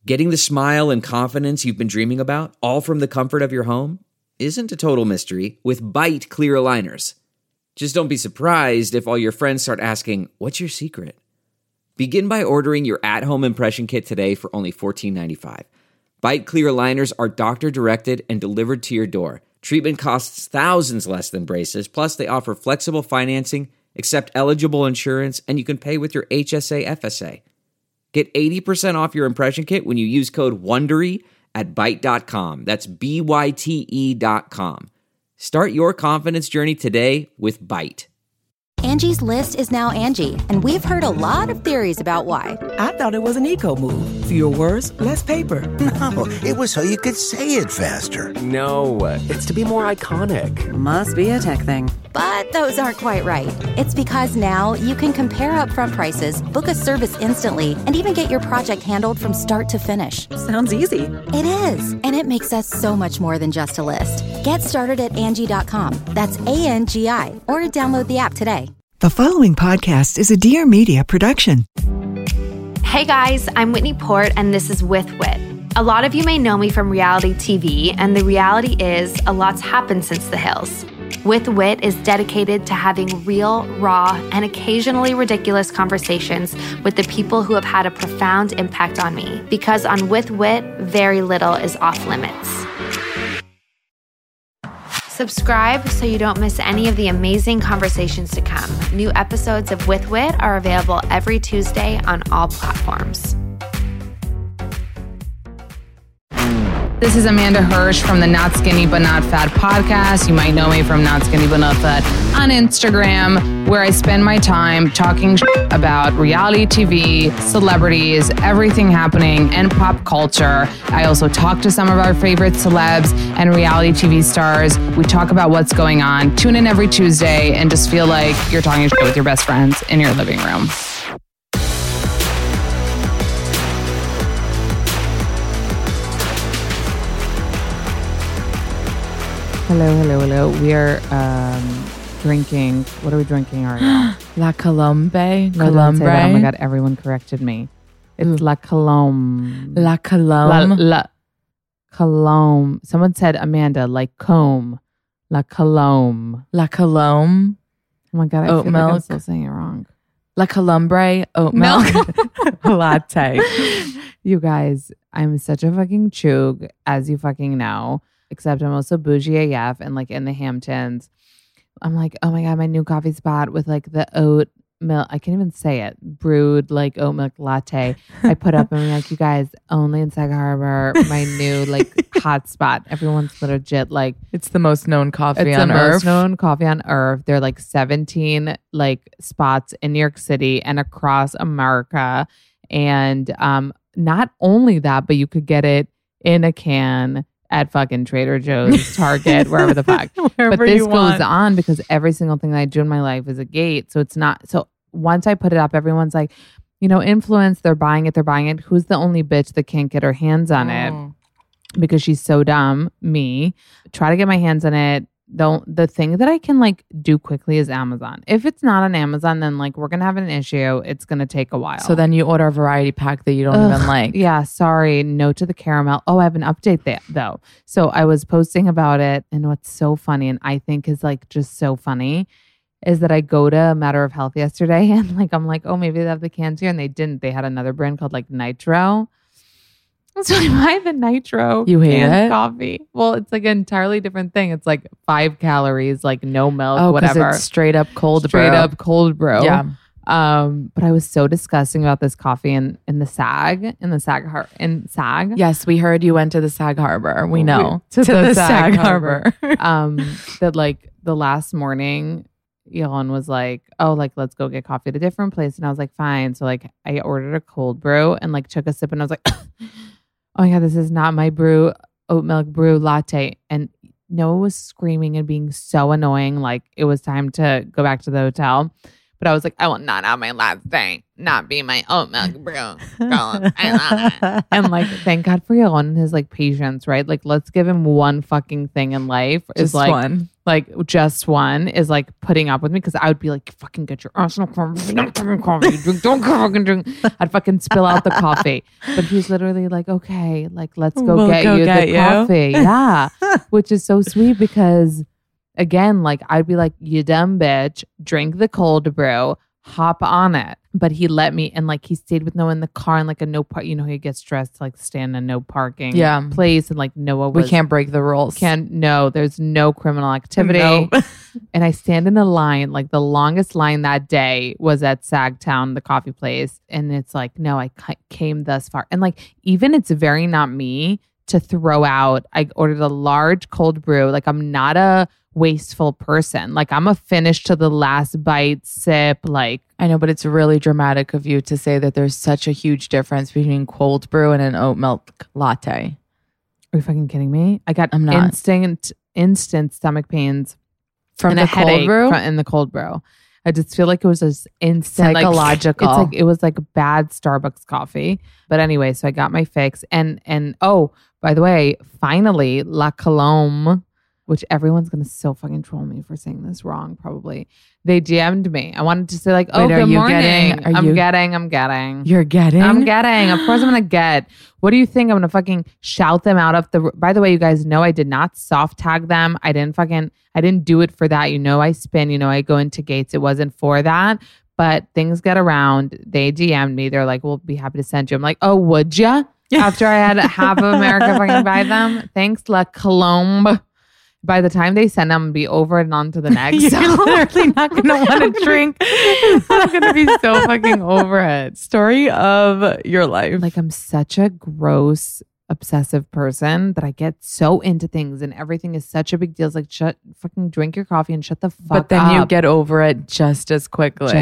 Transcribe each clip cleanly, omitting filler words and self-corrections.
Getting the smile and confidence you've been dreaming about, all from the comfort of your home, isn't a total mystery with Byte clear aligners. Just don't be surprised if all your friends start asking, "What's your secret?" Begin by ordering your at-home impression kit today for only $14.95. Byte clear aligners are doctor-directed and delivered to your door. Treatment costs thousands less than braces, plus they offer flexible financing, accept eligible insurance, and you can pay with your HSA FSA. Get 80% off your impression kit when you use code WONDERY at Byte.com. That's BYTE.com. Start your confidence journey today with Byte. Angie's List is now Angie, and we've heard a lot of theories about why. I thought it was an eco move. Fewer words, less paper. No, it was so you could say it faster. No, it's to be more iconic. Must be a tech thing. But those aren't quite right. It's because now you can compare upfront prices, book a service instantly, and even get your project handled from start to finish. Sounds easy. It is, and it makes us so much more than just a list. Get started at Angie.com. That's ANGI, or download the app today. The following podcast is a Dear Media production. Hey guys, I'm Whitney Port, and this is With Wit. A lot of you may know me from reality TV, and the reality is a lot's happened since The Hills. With Wit is dedicated to having real, raw, and occasionally ridiculous conversations with the people who have had a profound impact on me. Because on With Wit, very little is off limits. Subscribe so you don't miss any of the amazing conversations to come. New episodes of With Wit are available every Tuesday on all platforms. This is Amanda Hirsch from the Not Skinny But Not Fat podcast. You might know me from Not Skinny But Not Fat on Instagram, where I spend my time talking about reality TV, celebrities, everything happening in pop culture. I also talk to some of our favorite celebs and reality TV stars. We talk about what's going on. Tune in every Tuesday and just feel like you're talking with your best friends in your living room. Hello. We are drinking. What are we drinking, Ariel? La Colombe. No, don't say that. Oh my God, everyone corrected me. It's La Colombe. La Colombe. La Colombe. Someone said, Amanda, like comb. La Colombe. La Colombe. Oh my God, I oat feel milk. like I'm still saying it wrong. La Colombe oat milk latte. You guys, I'm such a fucking chug, as you fucking know. Except I'm also bougie AF and like in the Hamptons. I'm like, oh my God, my new coffee spot with like the oat milk. I can't even say it. Brewed like oat milk latte. I put up and I'm like, you guys, only in Sag Harbor, my new like hot spot. Everyone's legit like. It's the most known coffee on Earth. It's the most earth. known coffee on earth. There are like 17 like spots in New York City and across America. And not only that, but you could get it in a can at fucking Trader Joe's, Target, wherever the fuck. But this goes on because every single thing that I do in my life is a gate. So it's not. So once I put it up, everyone's like, you know, influence, they're buying it. Who's the only bitch that can't get her hands on it? Because she's so dumb. Me. Try to get my hands on it. The thing that I can like do quickly is Amazon. If it's not on Amazon, then like we're gonna have an issue. It's gonna take a while. So then you order a variety pack that you don't even like. Yeah, sorry. No to the caramel. Oh, I have an update there though. So I was posting about it, and what's so funny, and I think is like just so funny, is that I go to Matter of Health yesterday, and like I'm like, oh, maybe they have the cans here, and they didn't. They had another brand called like Nitro. So I buy the Nitro You hate it? coffee. Well, it's like an entirely different thing. It's like 5 calories, like no milk, Oh, because whatever. it's straight up cold Straight brew. up cold brew. Yeah. But I was so disgusting about this coffee in the SAG. Yes, we heard you went to the Sag Harbor. We know. To the the Sag Sag Harbor. That like the last morning, Elon was like, oh, like, let's go get coffee at a different place. And I was like, fine. So like I ordered a cold brew and like took a sip and I was like, oh my God, this is not my brew, oat milk brew latte. And Noah was screaming and being so annoying. Like it was time to go back to the hotel. But I was like, I will not have my latte not be my oat milk brew. And like, thank God for Elon and his like patience, right? Like, let's give him one fucking thing in life. Just like, one. like just one is like putting up with me because I would be like, fucking get your arsenal coffee, don't fucking coffee, don't fucking drink. I'd fucking spill out the coffee. But he's literally like, okay, like let's go get you the coffee. Yeah. Which is so sweet because again, like I'd be like, you dumb bitch, drink the cold brew, hop on it. But he let me, and like he stayed with Noah in the car and like a no park. You know, he gets dressed to like stand in a no parking place, and like Noah was, we can't break the rules. There's no criminal activity. No. And I stand in a line, like the longest line that day was at Sagtown, the coffee place, and it's like, no, I came thus far, and like even it's very not me to throw out. I ordered a large cold brew. Like I'm not a wasteful person. Like I'm a finish to the last bite, sip. Like I know, but it's really dramatic of you to say that there's such a huge difference between cold brew and an oat milk latte. Are you fucking kidding me? I got instant stomach pains from the cold brew. In the cold brew, I just feel like it was just instant, psychological. Like, it's like it was like bad Starbucks coffee. But anyway, so I got my fix, and oh, by the way, finally La Colombe, which everyone's going to so fucking troll me for saying this wrong, probably. They DM'd me. I wanted to say like, oh, good morning. I'm getting. You're getting? I'm getting. Of course I'm going to get. What do you think? I'm going to fucking shout them out of the... By the way, you guys know I did not soft tag them. I didn't do it for that. You know I spin. You know I go into gates. It wasn't for that. But things get around. They DM'd me. They're like, we'll be happy to send you. I'm like, oh, would ya? After I had half of America fucking buy them. Thanks, La Colombe. By the time they send them, be over and on to the next. You're literally not going to want to drink. I'm going to be so fucking over it. Story of your life. Like I'm such a gross, obsessive person that I get so into things and everything is such a big deal. It's like, fucking drink your coffee and shut the fuck up. But then you get over it just as quickly.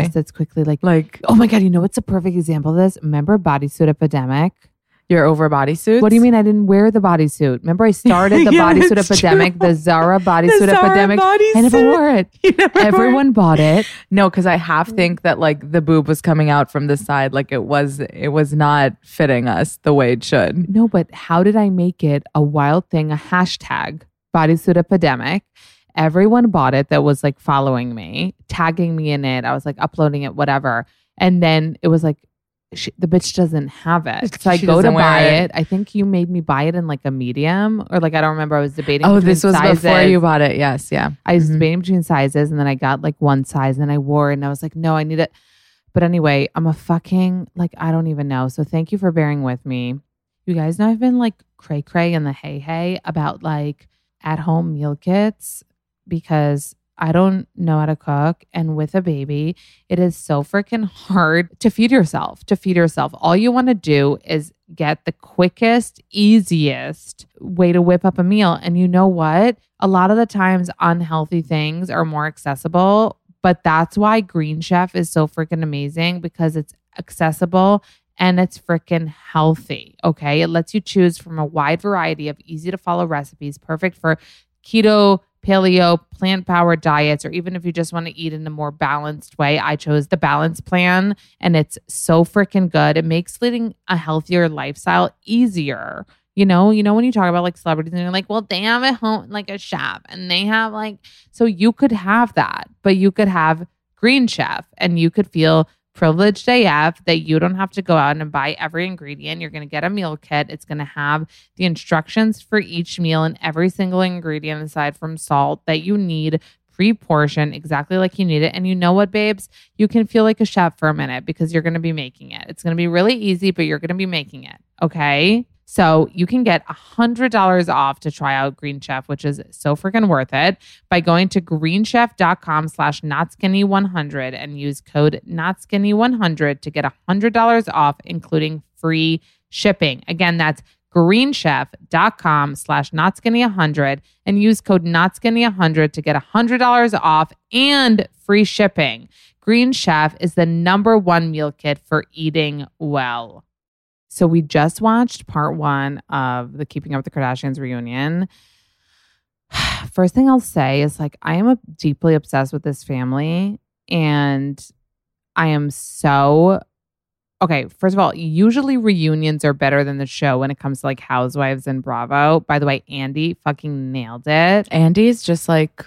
Like, oh my God, you know what's a perfect example of this? Remember bodysuit epidemic? You're over bodysuits? What do you mean I didn't wear the bodysuit? Remember I started the bodysuit epidemic, the Zara bodysuit epidemic. I never wore it. Everyone bought it. No, because I half think that like the boob was coming out from the side. Like it was not fitting us the way it should. No, but how did I make it a wild thing, a hashtag, bodysuit epidemic? Everyone bought it that was like following me, tagging me in it. I was like uploading it, whatever. And then it was like, the bitch doesn't have it. So I go to buy it. I think you made me buy it in like a medium or like, I don't remember. I was debating. Oh, this was sizes. Before you bought it. Yes. Yeah. I was debating between sizes and then I got like one size and I wore it and I was like, no, I need it. But anyway, I'm a fucking, like, I don't even know. So thank you for bearing with me. You guys know I've been like cray cray and the hey about like at home meal kits because I don't know how to cook. And with a baby, it is so freaking hard to feed yourself. All you want to do is get the quickest, easiest way to whip up a meal. And you know what? A lot of the times unhealthy things are more accessible. But that's why Green Chef is so freaking amazing because it's accessible and it's freaking healthy. Okay. It lets you choose from a wide variety of easy to follow recipes, perfect for keto, paleo, plant-powered diets, or even if you just want to eat in a more balanced way. I chose the balance plan and it's so freaking good. It makes leading a healthier lifestyle easier. You know, when you talk about like celebrities and you're like, well, they have a home, like a chef and they have like, so you could have that, but you could have Green Chef and you could feel privileged AF that you don't have to go out and buy every ingredient. You're going to get a meal kit. It's going to have the instructions for each meal and every single ingredient aside from salt that you need pre-portioned exactly like you need it. And you know what, babes? You can feel like a chef for a minute because you're going to be making it. It's going to be really easy, but you're going to be making it. Okay? So you can get $100 off to try out Green Chef, which is so freaking worth it by going to greenchef.com/notskinny100 and use code notskinny100 to get $100 off, including free shipping. Again, that's greenchef.com/notskinny100 and use code notskinny100 to get $100 off and free shipping. Green Chef is the #1 meal kit for eating well. So we just watched part 1 of the Keeping Up with the Kardashians reunion. First thing I'll say is like, I am deeply obsessed with this family and I am so... Okay, first of all, usually reunions are better than the show when it comes to like Housewives and Bravo. By the way, Andy fucking nailed it. Andy's just like...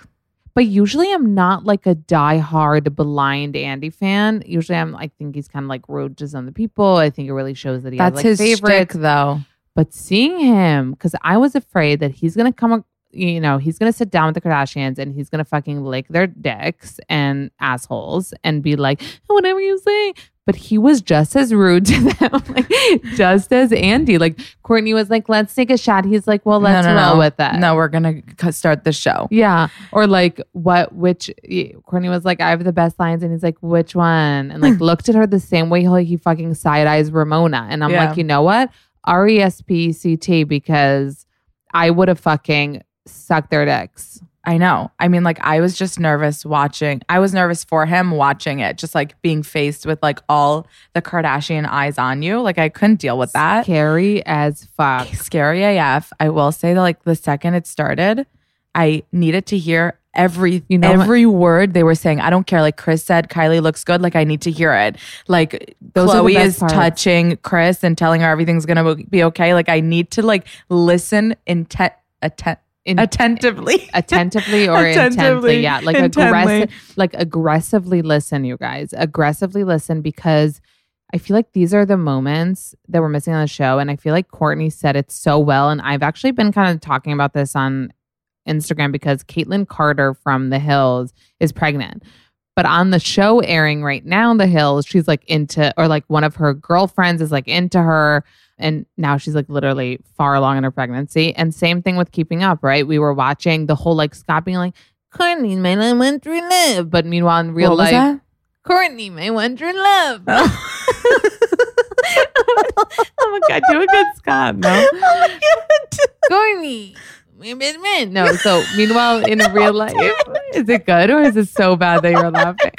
But usually I'm not like a diehard blind Andy fan. Usually I think he's kind of like rude to some of the people. I think it really shows that he has like his favorites. shtick, though. But seeing him, because I was afraid that he's going to come, he's going to sit down with the Kardashians and he's going to fucking lick their dicks and assholes and be like, whatever you say. But he was just as rude to them, like just as Andy. Like Kourtney was like, let's take a shot. He's like, well, let's roll with that. No, we're going to start the show. Yeah. Or like Kourtney was like, I have the best lines. And he's like, which one? And like looked at her the same way he fucking side eyes Ramona. And I'm like, you know what? RESPCT, because I would have fucking sucked their dicks. I know. I mean, like, I was just nervous watching. I was nervous for him watching it, just like being faced with like all the Kardashian eyes on you. Like, I couldn't deal with that. Scary as fuck. Scary AF. I will say that, like, the second it started, I needed to hear every word they were saying. I don't care. Like Kris said, Kylie looks good. Like, I need to hear it. Like, Khloe is touching Kris and telling her everything's gonna be okay. Like, I need to like listen attentively or intently. Yeah, like aggressively listen, you guys. Aggressively listen, because I feel like these are the moments that we're missing on the show. And I feel like Kourtney said it so well. And I've actually been kind of talking about this on Instagram because Caitlyn Carter from The Hills is pregnant. But on the show airing right now, The Hills, she's like into, or like one of her girlfriends is like into her. And now she's like literally far along in her pregnancy. And same thing with Keeping Up, right? We were watching the whole like Scott being like, Kourtney, my one true love. But meanwhile, in real life, Kourtney, my one true love. Oh my God, do a good Scott, no? Kourtney, my best man. No, so meanwhile, in real life, is it good or is it so bad that you're laughing?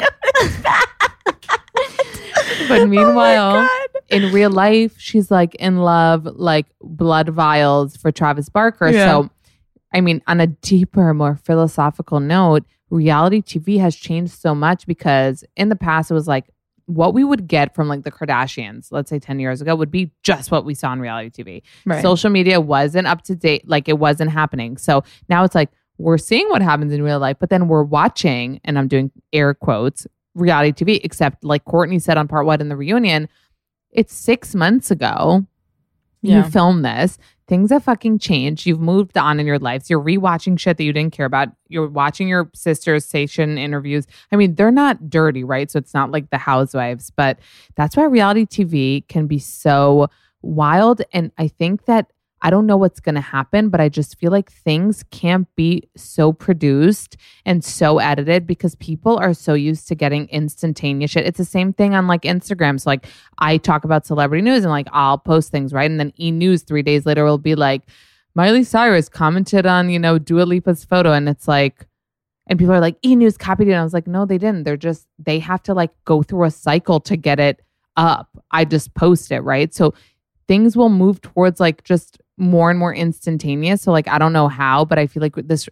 But meanwhile, in real life, she's like in love, like blood vials for Travis Barker. Yeah. So, I mean, on a deeper, more philosophical note, reality TV has changed so much because in the past, it was like what we would get from like the Kardashians, let's say 10 years ago, would be just what we saw on reality TV. Right. Social media wasn't up to date, like it wasn't happening. So now it's like we're seeing what happens in real life, but then we're watching, and I'm doing air quotes, reality TV, except like Kourtney said on part 1 in the reunion, it's 6 months ago. You filmed this. Things have fucking changed. You've moved on in your lives. You're rewatching shit that you didn't care about. You're watching your sister's station interviews. I mean, they're not dirty, right? So it's not like The Housewives, but that's why reality TV can be so wild. And I think that I don't know what's going to happen, but I just feel like things can't be so produced and so edited because people are so used to getting instantaneous shit. It's the same thing on like Instagram. So like I talk about celebrity news and like I'll post things, right? And then E! News 3 days later will be like, Miley Cyrus commented on, Dua Lipa's photo. And it's like, and people are like, E! News copied it. And I was like, no, they didn't. They have to like go through a cycle to get it up. I just post it, right? So things will move towards like just more and more instantaneous. So like, I don't know how, but I feel like this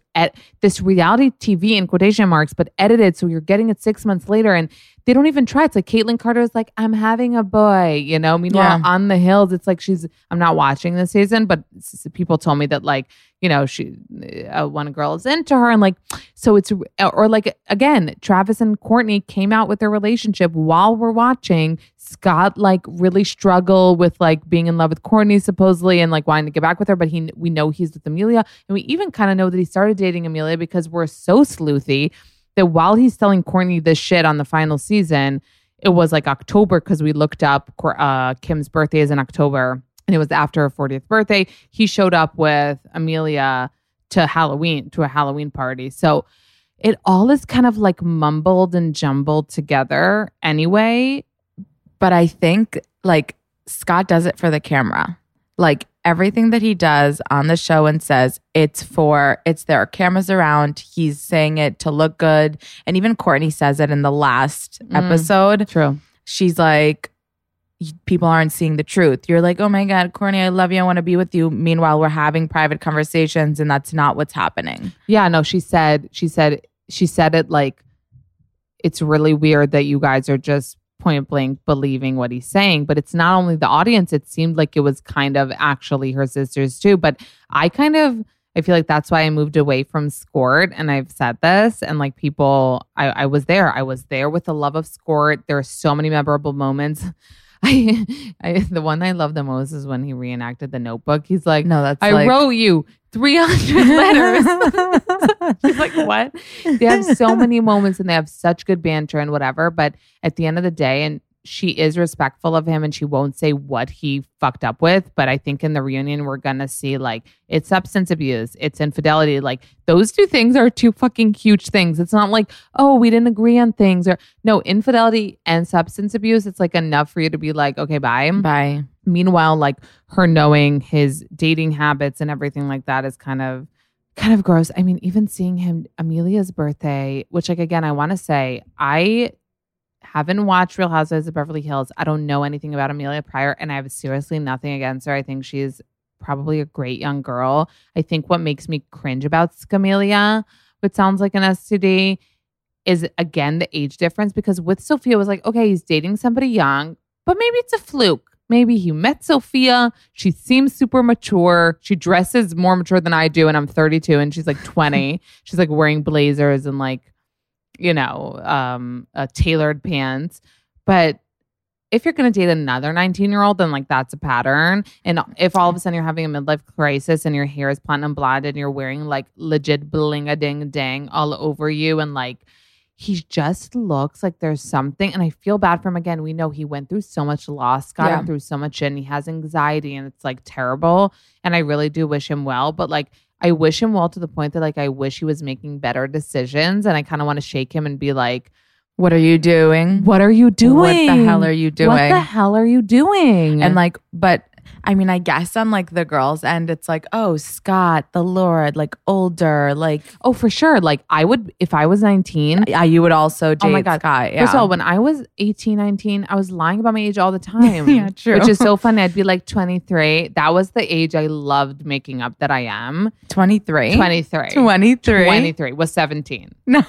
reality TV in quotation marks, but edited. So you're getting it 6 months later and they don't even try. It's like Caitlyn Carter is like, I'm having a boy, meanwhile on The Hills, it's like I'm not watching this season, but people told me that like, she, one girl is into her and like, so it's, or like, again, Travis and Kourtney came out with their relationship while we're watching Scott like really struggle with like being in love with Kourtney supposedly and like wanting to get back with her, but we know he's with Amelia, and we even kind of know that he started dating Amelia because we're so sleuthy that while he's telling Kourtney this shit on the final season, it was like October because we looked up Kim's birthday is in October and it was after her 40th birthday. He showed up with Amelia to a Halloween party. So it all is kind of like mumbled and jumbled together anyway. But I think like Scott does it for the camera. Like everything that he does on the show and says it's there are cameras around. He's saying it to look good. And even Kourtney says it in the last episode. True. She's like, people aren't seeing the truth. You're like, oh my God, Kourtney, I love you. I want to be with you. Meanwhile, we're having private conversations and that's not what's happening. Yeah, no, she said it like, it's really weird that you guys are just point blank believing what he's saying, but it's not only the audience. It seemed like it was kind of actually her sisters too. But I kind of I feel like that's why I moved away from Skort. And I've said this, and like people, I was there. I was there with the love of Skort. There are so many memorable moments. The one I love the most is when he reenacted The Notebook. He's like, No, that's I wrote you 300 letters. He's like, what? They have so many moments and they have such good banter and whatever. But at the end of the day, and she is respectful of him and she won't say what he fucked up with. But I think in the reunion, we're going to see like it's substance abuse, it's infidelity. Like those two things are two fucking huge things. It's not like, oh, we didn't agree on things, or no, infidelity and substance abuse. It's like enough for you to be like, okay, bye. Bye. Meanwhile, like her knowing his dating habits and everything like that is kind of gross. I mean, even seeing him, Amelia's birthday, which like, again, I want to say, I haven't watched Real Housewives of Beverly Hills. I don't know anything about Amelia Pryor, and I have seriously nothing against her. I think she's probably a great young girl. I think what makes me cringe about Scamelia, which sounds like an STD, is again the age difference. Because with Sophia, it was like, okay, he's dating somebody young, but maybe it's a fluke. Maybe he met Sophia. She seems super mature. She dresses more mature than I do, and I'm 32, and she's like 20. She's like wearing blazers and like, you know, tailored pants. But if you're going to date another 19-year-old, then like that's a pattern. And if all of a sudden you're having a midlife crisis and your hair is platinum blonde and you're wearing like legit bling-a-ding-dang all over you, and like he just looks like there's something, and I feel bad for him. Again, we know he went through so much loss, got him through so much shit, and he has anxiety, and it's like terrible. And I really do wish him well, but like I wish him well to the point that like I wish he was making better decisions, and I kind of want to shake him and be like, what are you doing? What are you doing? What the hell are you doing? What the hell are you doing? And like, but I mean, I guess on like the girls' end, it's like, oh, Scott, the Lord, like older, like, oh, for sure. Like I would, if I was 19. Yeah, you would also date oh my God. Scott. Yeah. First of all, when I was 18, 19, I was lying about my age all the time. Yeah, true. Which is so funny. I'd be like 23. That was the age I loved making up that I am. 23? 23. 23? 23 was 17. No.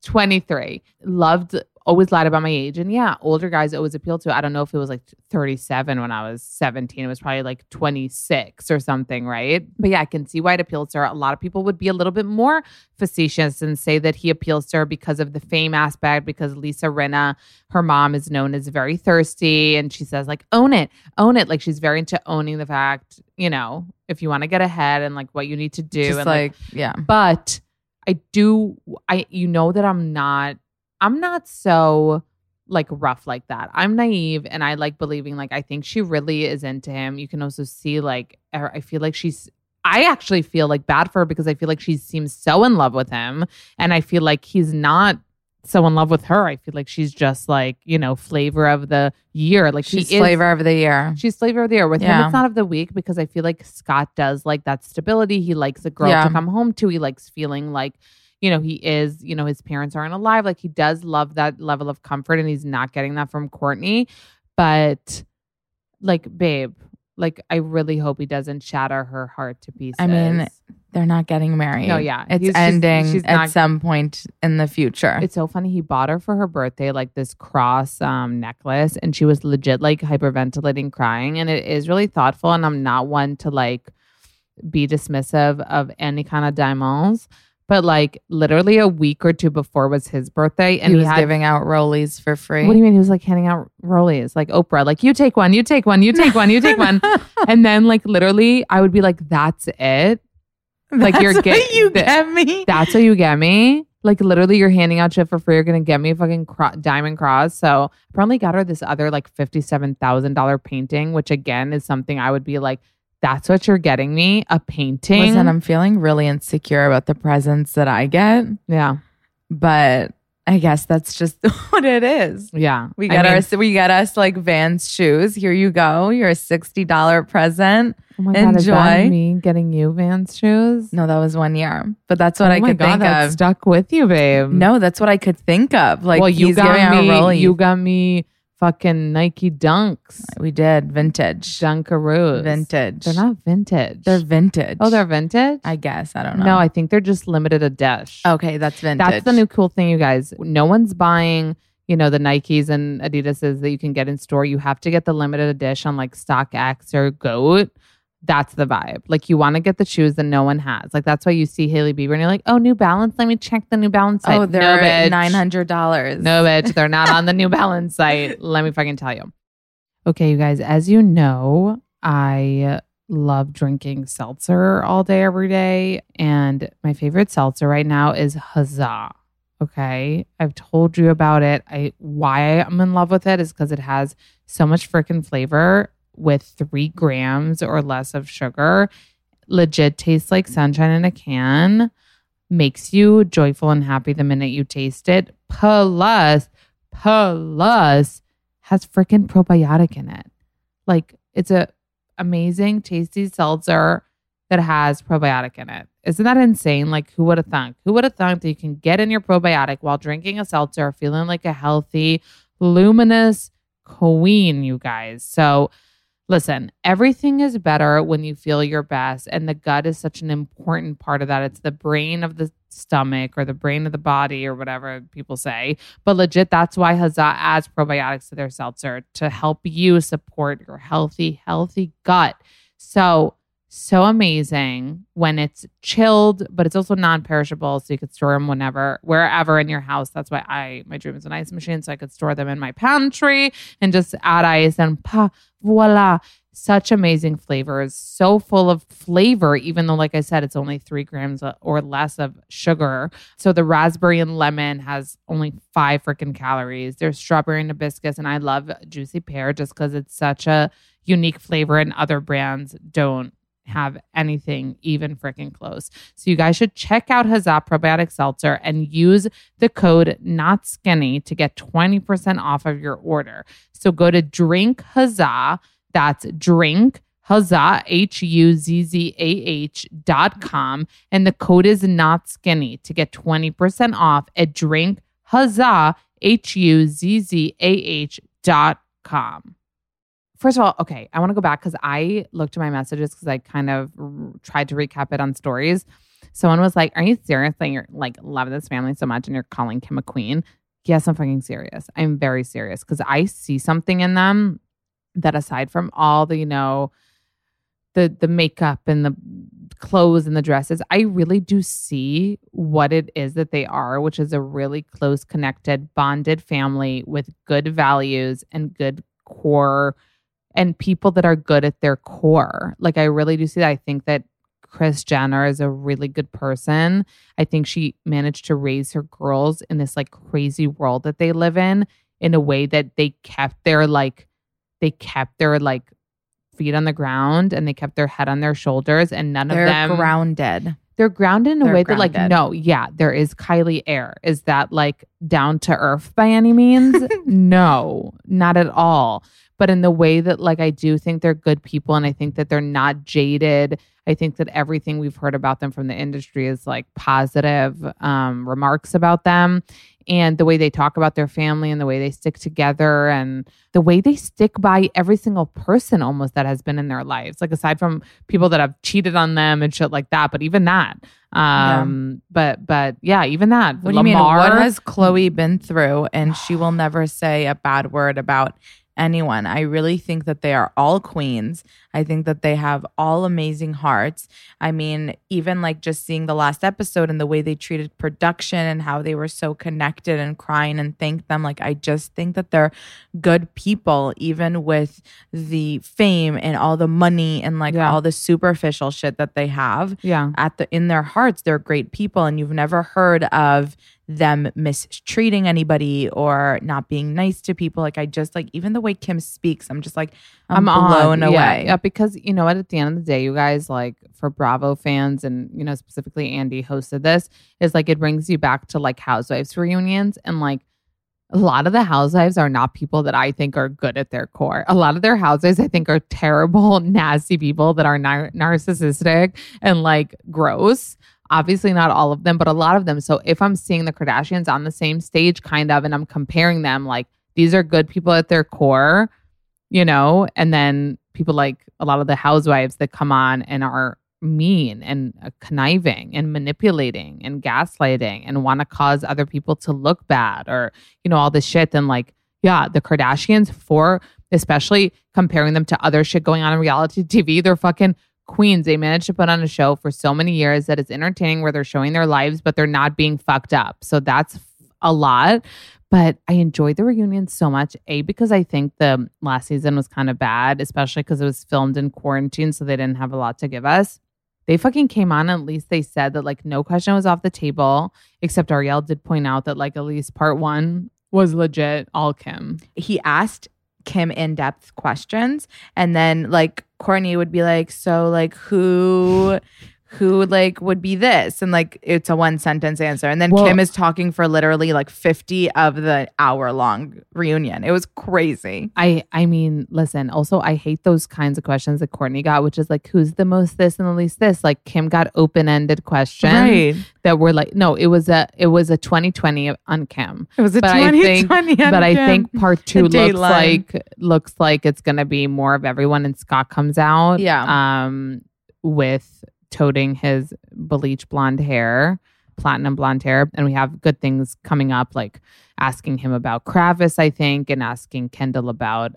23. Loved, always lied about my age. And yeah, older guys always appeal to. I don't know if it was like 37 when I was 17. It was probably like 26 or something, right? But yeah, I can see why it appeals to her. A lot of people would be a little bit more facetious and say that he appeals to her because of the fame aspect, because Lisa Rinna, her mom, is known as very thirsty. And she says like, own it. Like she's very into owning the fact, you know, if you want to get ahead and like what you need to do. Just and like, yeah. But you know that I'm not so like rough like that. I'm naive and I like believing like I think she really is into him. You can also see like I feel like I actually feel like bad for her because I feel like she seems so in love with him, and I feel like he's not so in love with her. I feel like she's just like, you know, flavor of the year. Like she's flavor of the year. She's flavor of the year. With him, it's not of the week, because I feel like Scott does like that stability. He likes a girl to come home to. He likes feeling like, you know, he is, you know, his parents aren't alive. Like he does love that level of comfort, and he's not getting that from Courtney. But like, babe, like I really hope he doesn't shatter her heart to pieces. I mean, they're not getting married. No, yeah. It's ending at some point in the future. It's so funny. He bought her for her birthday like this cross necklace, and she was legit like hyperventilating, crying. And it is really thoughtful, and I'm not one to like be dismissive of any kind of diamonds. But like literally a week or two before was his birthday, and he was giving out rollies for free. What do you mean? He was like handing out rollies, like Oprah, like you take one, you take one, you take one, you take one. And then like literally I would be like, that's it. Like you get me. That's what you get me. Like literally you're handing out shit for free. You're going to get me a fucking diamond cross. So apparently got her this other like $57,000 painting, which again is something I would be like, that's what you're getting me? A painting? Listen, I'm feeling really insecure about the presents that I get. Yeah. But I guess that's just what it is. Yeah. We get us like Vans shoes. Here you go. Your $60 present. Oh my God, is that me getting you Vans shoes? No, that was 1 year. But that's what I could think that of. Stuck with you, babe. No, that's what I could think of. Like, well, you got me fucking Nike Dunks. We did. Vintage. Dunkaroos. Vintage. They're not vintage. They're vintage. Oh, they're vintage? I guess. I don't know. No, I think they're just limited edition. Okay, that's vintage. That's the new cool thing, you guys. No one's buying, you know, the Nikes and Adidases that you can get in store. You have to get the limited edition like StockX or GOAT. That's the vibe. Like you want to get the shoes that no one has. Like that's why you see Hailey Bieber and you're like, oh, New Balance. Let me check the New Balance site. Oh, they're at $900. No, bitch. They're not on the New Balance site. Let me fucking tell you. Okay, you guys, as you know, I love drinking seltzer all day, every day. And my favorite seltzer right now is Huzzah. Okay. I've told you about it. Why I'm in love with it is because it has so much freaking flavor with 3 grams or less of sugar. Legit tastes like sunshine in a can. Makes you joyful and happy the minute you taste it. Plus has freaking probiotic in it. Like it's a amazing, tasty seltzer that has probiotic in it. Isn't that insane? Like who would have thunk? Who would have thunk that you can get in your probiotic while drinking a seltzer, feeling like a healthy, luminous queen, you guys. So listen, everything is better when you feel your best. And the gut is such an important part of that. It's the brain of the stomach or the brain of the body or whatever people say. But legit, that's why Huzzah adds probiotics to their seltzer to help you support your healthy gut. So amazing when it's chilled, but it's also non-perishable. So you could store them wherever in your house. That's why my dream is an ice machine. So I could store them in my pantry and just add ice and voila. Such amazing flavors. So full of flavor, even though, like I said, it's only 3 grams or less of sugar. So the raspberry and lemon has only 5 freaking calories. There's strawberry and hibiscus. And I love juicy pear just because it's such a unique flavor and other brands don't have anything even freaking close. So you guys should check out Huzzah Probiotic Seltzer and use the code NOTSKINNY to get 20% off of your order. So go to Drink Huzzah. That's Drink Huzzah, HUZZAH.com. And the code is NOTSKINNY to get 20% off at Drink Huzzah, HUZZAH.com. First of all, okay, I want to go back because I looked at my messages because I kind of tried to recap it on stories. Someone was like, are you serious that you're like love this family so much and you're calling Kim a queen? Yes, I'm fucking serious. I'm very serious because I see something in them that aside from all the, the makeup and the clothes and the dresses, I really do see what it is that they are, which is a really close, connected, bonded family with good values and good core and people that are good at their core. Like I really do see that. I think that Kris Jenner is a really good person. I think she managed to raise her girls in this like crazy world that they live in a way that they kept their feet on the ground and they kept their head on their shoulders and They're grounded. They're grounded in a way that like, no, yeah, there is Kylie Air. Is that like down to earth by any means? No, not at all. But in the way that like, I do think they're good people and I think that they're not jaded. I think that everything we've heard about them from the industry is like positive remarks about them. And the way they talk about their family and the way they stick together and the way they stick by every single person almost that has been in their lives. Like aside from people that have cheated on them and shit like that. But even that. But yeah, even that. What do you mean? What has Khloe been through? And she will never say a bad word about anyone. I really think that they are all queens. I think that they have all amazing hearts. I mean, even like just seeing the last episode and the way they treated production and how they were so connected and crying and thanked them. Like, I just think that they're good people, even with the fame and all the money and like all the superficial shit that they have. Yeah. In their hearts, they're great people. And you've never heard of them mistreating anybody or not being nice to people. Like I just like, even the way Kim speaks, I'm just like, I'm blown away. Yeah, because you know what, at the end of the day, you guys, like for Bravo fans and, you know, specifically Andy hosted this, is like, it brings you back to like Housewives reunions. And like a lot of the housewives are not people that I think are good at their core. A lot of their housewives, I think, are terrible, nasty people that are narcissistic and like gross. Obviously not all of them, but a lot of them. So if I'm seeing the Kardashians on the same stage kind of, and I'm comparing them, like these are good people at their core, you know, and then people like a lot of the housewives that come on and are mean and conniving and manipulating and gaslighting and want to cause other people to look bad or, you know, all this shit. Then like, yeah, the Kardashians, for especially comparing them to other shit going on in reality TV, they're fucking queens. They managed to put on a show for so many years that it's entertaining, where they're showing their lives, but they're not being fucked up. So that's a lot. But I enjoyed the reunion so much. Because I think the last season was kind of bad, especially because it was filmed in quarantine, so they didn't have a lot to give us. They fucking came on, and at least they said that like no question was off the table, except Ariel did point out that like at least part 1 was legit all Kim. He asked Kim in-depth questions, and then like Kourtney would be like, so like who like would be this, and like it's a 1-sentence answer, and then Kim is talking for literally like 50 of the hour-long reunion. It was crazy. I mean, listen, also I hate those kinds of questions that Kourtney got, which is like, who's the most this and the least this. Like Kim got open-ended questions that were like, no, it was a 2020 on Kim. It was a 2020 on Kim. But I think part 2 looks like it's gonna be more of everyone, and Scott comes out with toting his bleach blonde hair, platinum blonde hair. And we have good things coming up, like asking him about Kravis, I think, and asking Kendall about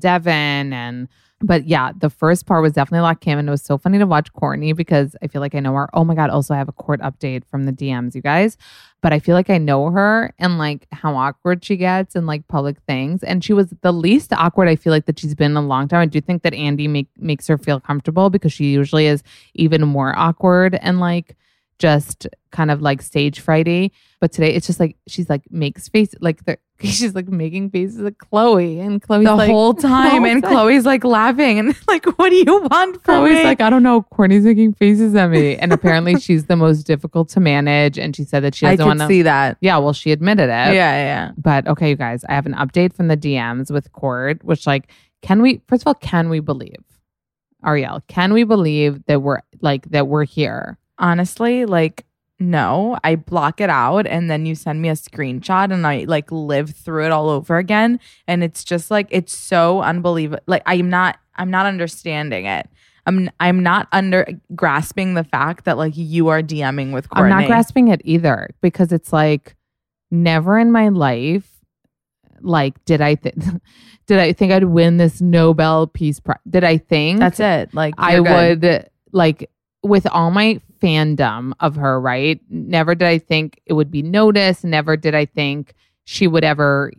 Devin. But yeah, the first part was definitely a lot Kim, and it was so funny to watch Kourtney because I feel like I know her. Oh my God, also I have a court update from the DMs, you guys. But I feel like I know her and like how awkward she gets in like public things. And she was the least awkward I feel like that she's been in a long time. I do think that Andy makes her feel comfortable because she usually is even more awkward and like just kind of like stage frighty. But today it's just like she's like makes face like she's like making faces at Chloe, and Chloe's the like, whole time, and Chloe's like laughing and like, what do you want from me? Chloe's like, I don't know. Kourtney's making faces at me, and apparently she's the most difficult to manage. And she said that she doesn't want to see that. Yeah, well, she admitted it. Yeah. But okay, you guys, I have an update from the DMs with Court, which like, can we believe, Ariel? Can we believe that we're here? Honestly, like, no, I block it out, and then you send me a screenshot, and I like live through it all over again, and it's just like, it's so unbelievable. Like I'm not understanding it. I'm not grasping the fact that like you are DMing with Kourtney. I'm not grasping it either, because it's like never in my life like did I think I'd win this Nobel Peace Prize. Did I think that's it? Like I would like with all my fandom of her, right? Never did I think it would be noticed. Never did I think she would ever,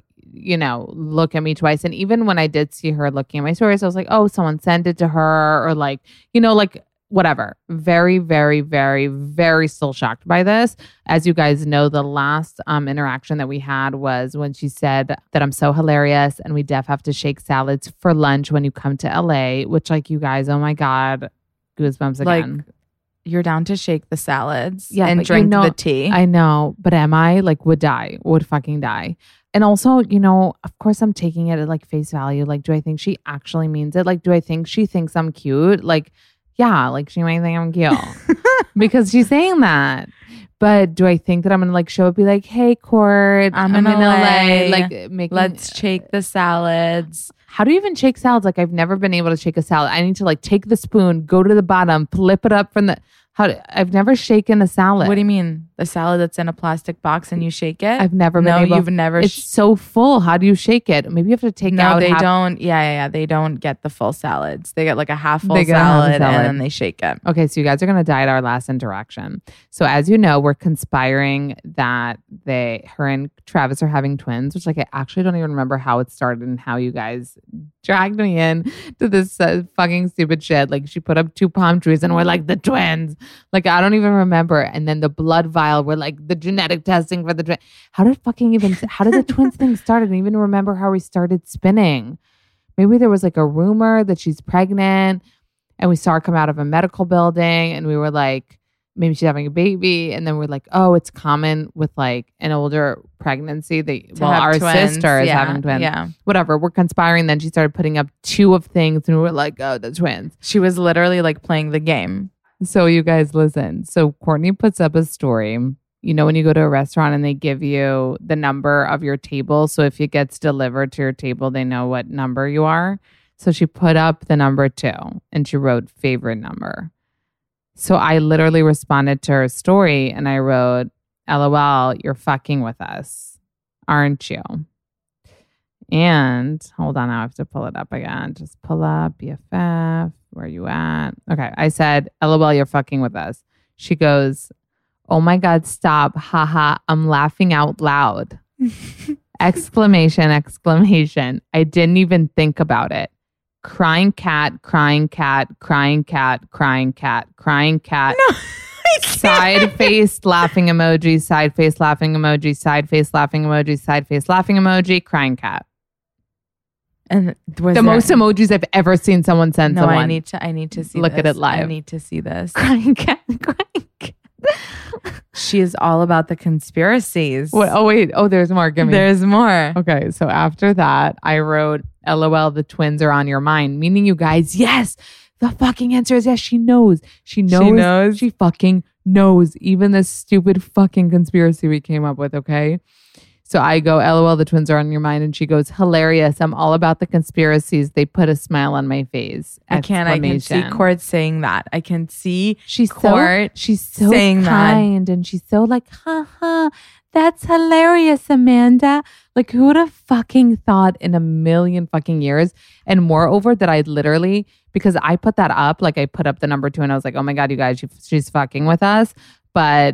look at me twice. And even when I did see her looking at my stories, I was like, oh, someone sent it to her, or like, like whatever. Very, very, very, very still shocked by this. As you guys know, the last interaction that we had was when she said that I'm so hilarious and we have to shake salads for lunch when you come to LA, which like you guys, oh my God, goosebumps again. Like, you're down to shake the salads and drink the tea. I know, but am I? Like, would fucking die. And also, of course I'm taking it at like face value. Like, do I think she actually means it? Like, do I think she thinks I'm cute? Like, yeah, like she might think I'm cute because she's saying that. But do I think that I'm gonna like show up, be like, hey, Court, I'm in LA. Like, let's shake the salads. How do you even shake salads? Like, I've never been able to shake a salad. I need to like take the spoon, go to the bottom, flip it up from the. I've never shaken a salad. What do you mean? The salad that's in a plastic box and you shake it? I've never been able. No, you've never. It's so full. How do you shake it? Maybe you have to take out. No, they don't. Yeah. They don't get the full salads. They get like a half full salad and then they shake it. Okay, so you guys are going to die at our last interaction. So as you know, we're conspiring that her and Travis are having twins, which like I actually don't even remember how it started and how you guys dragged me in to this fucking stupid shit. Like she put up 2 palm trees and we're like the twins. Like I don't even remember. And then the blood vial, we're like the genetic testing for the twins. How did the twins thing start? I don't even remember how we started spinning. Maybe there was like a rumor that she's pregnant and we saw her come out of a medical building and we were like, maybe she's having a baby. And then we're like, oh, it's common with like an older pregnancy. Our twins. Sister is having twins. Yeah. Whatever. We're conspiring. Then she started putting up 2 of things and we were like, oh, the twins. She was literally like playing the game. So you guys listen. So Kourtney puts up a story. When you go to a restaurant and they give you the number of your table. So if it gets delivered to your table, they know what number you are. So she put up the number 2 and she wrote favorite number. So I literally responded to her story and I wrote, LOL, you're fucking with us, aren't you? And hold on, I have to pull it up again. Just pull up BFF. where you at? Okay. I said, LOL, you're fucking with us. She goes, oh my God, stop. Haha, I'm laughing out loud. Exclamation. I didn't even think about it. Crying cat, crying cat, crying cat, crying cat, crying cat. No, side face laughing emoji, side face laughing emoji, side face laughing emoji, side face laughing emoji, crying cat. And the most emojis I've ever seen someone send someone. I need to see Look this. at it live. I need to see this. Crying cat, crying cat. She is all about the conspiracies. What? Oh, wait. Oh, there's more. Give me. There's more. Okay. So after that, I wrote, LOL, the twins are on your mind. Meaning you guys, yes. The fucking answer is yes. She knows. She knows. She fucking knows. Even this stupid fucking conspiracy we came up with, okay? So I go, LOL, the twins are on your mind. And she goes, hilarious. I'm all about the conspiracies. They put a smile on my face. I can see Court saying that. I can see she's Court she's so saying kind. That. And she's so like, that's hilarious, Amanda. Like, who would have fucking thought in a million fucking years? And moreover, that I'd literally, because I put that up, like I put up the number 2 and I was like, oh my God, you guys, she's fucking with us. But